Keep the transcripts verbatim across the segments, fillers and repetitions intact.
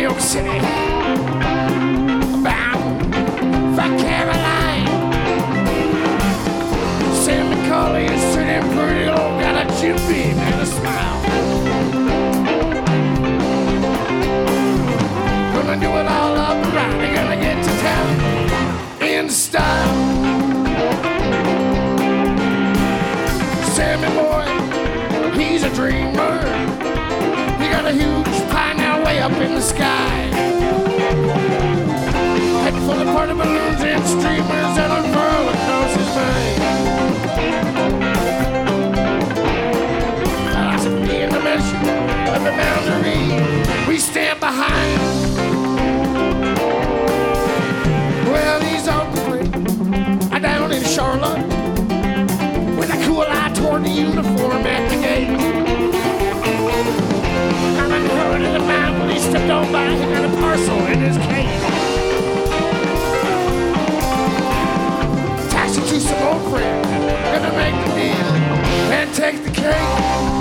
York City, bound for Caroline. Sam McCauley is sitting pretty low, got a chin beam and a smile. Gonna do it all up right, they're gonna get to town in style. Sammy boy, he's a dreamer. He got a huge pie now way up in the sky. Head full of party balloons and streamers that unfurl across his mind. I said, be in the measure of the boundary we stand behind. Well, he's on the way down in Charlotte with a cool eye toward the uniform at the gate. I'm in the hood of the mouth when he stepped on by, he got a parcel in his case. Taxi to some old friend, gonna make the deal and take the cake.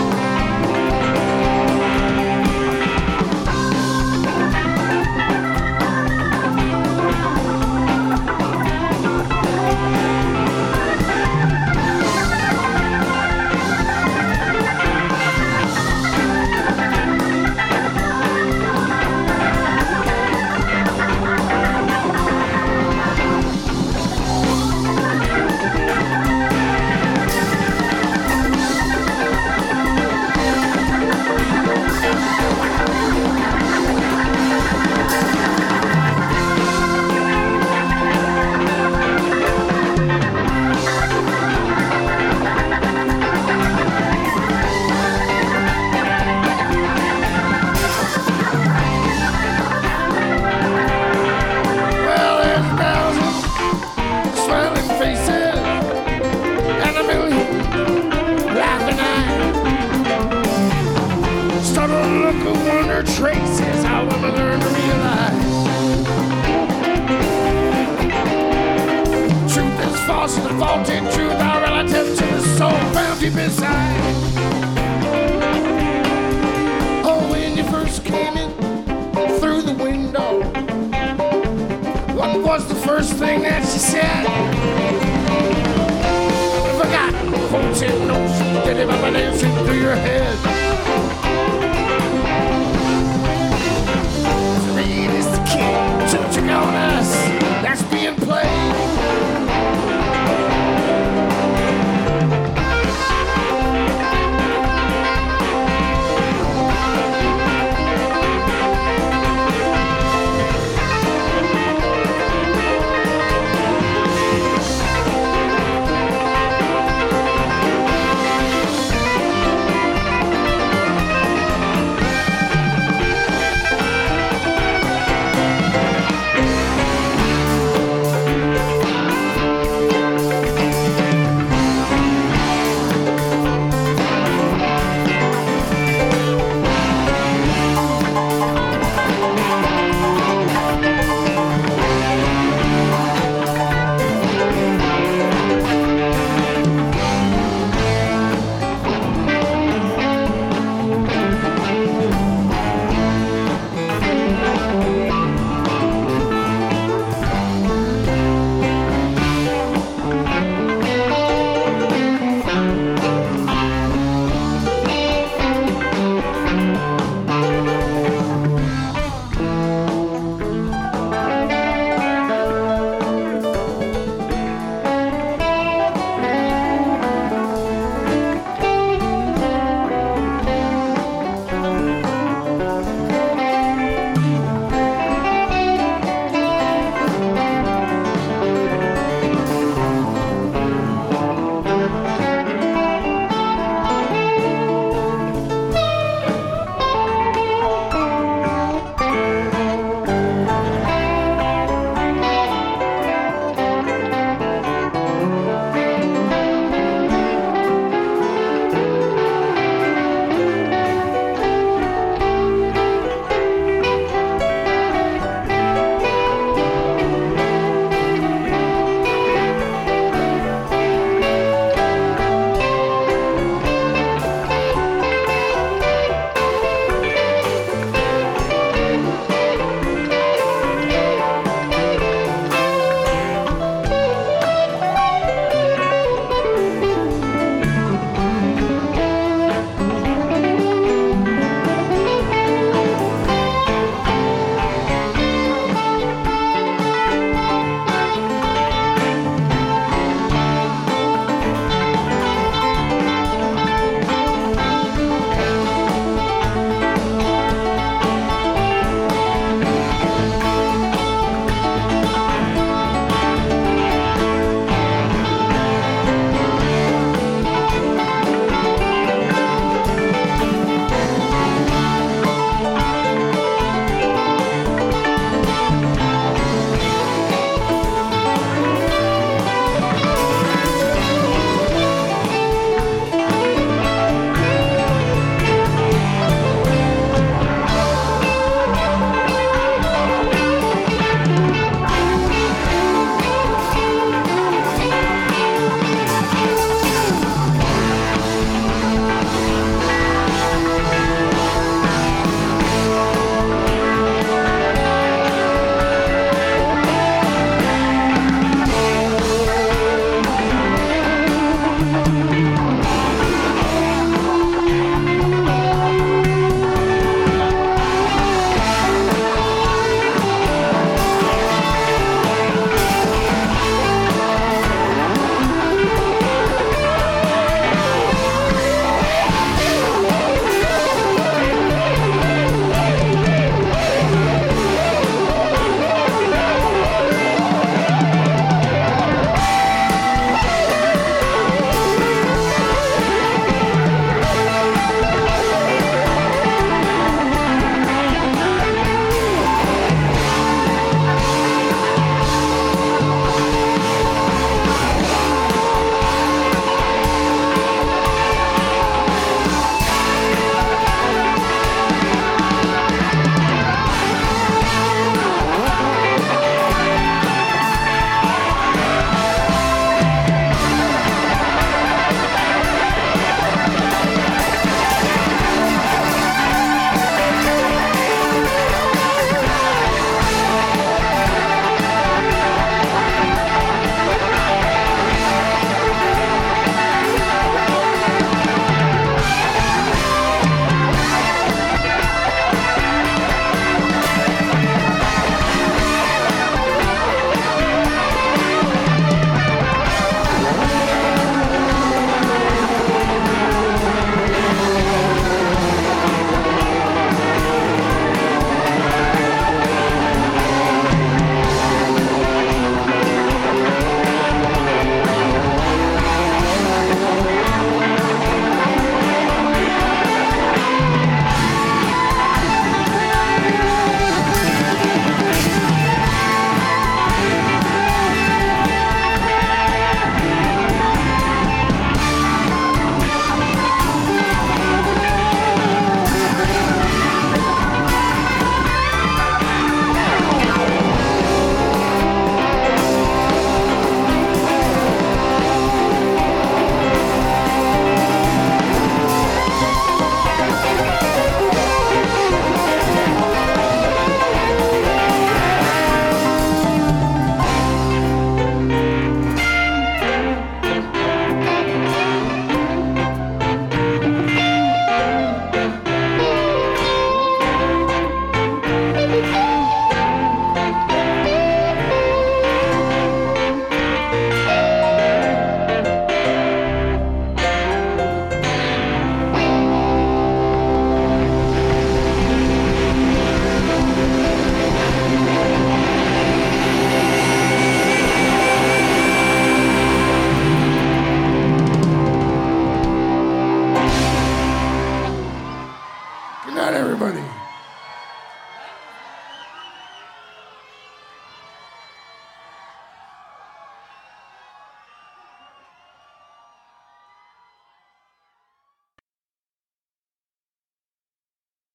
Traces, I wanna learn to realize truth is false and the faulty truth are relative to the soul found deep inside. Oh, when you first came in through the window, what was the first thing that she said? Forgotten quotes and notes that ever dancing through your head.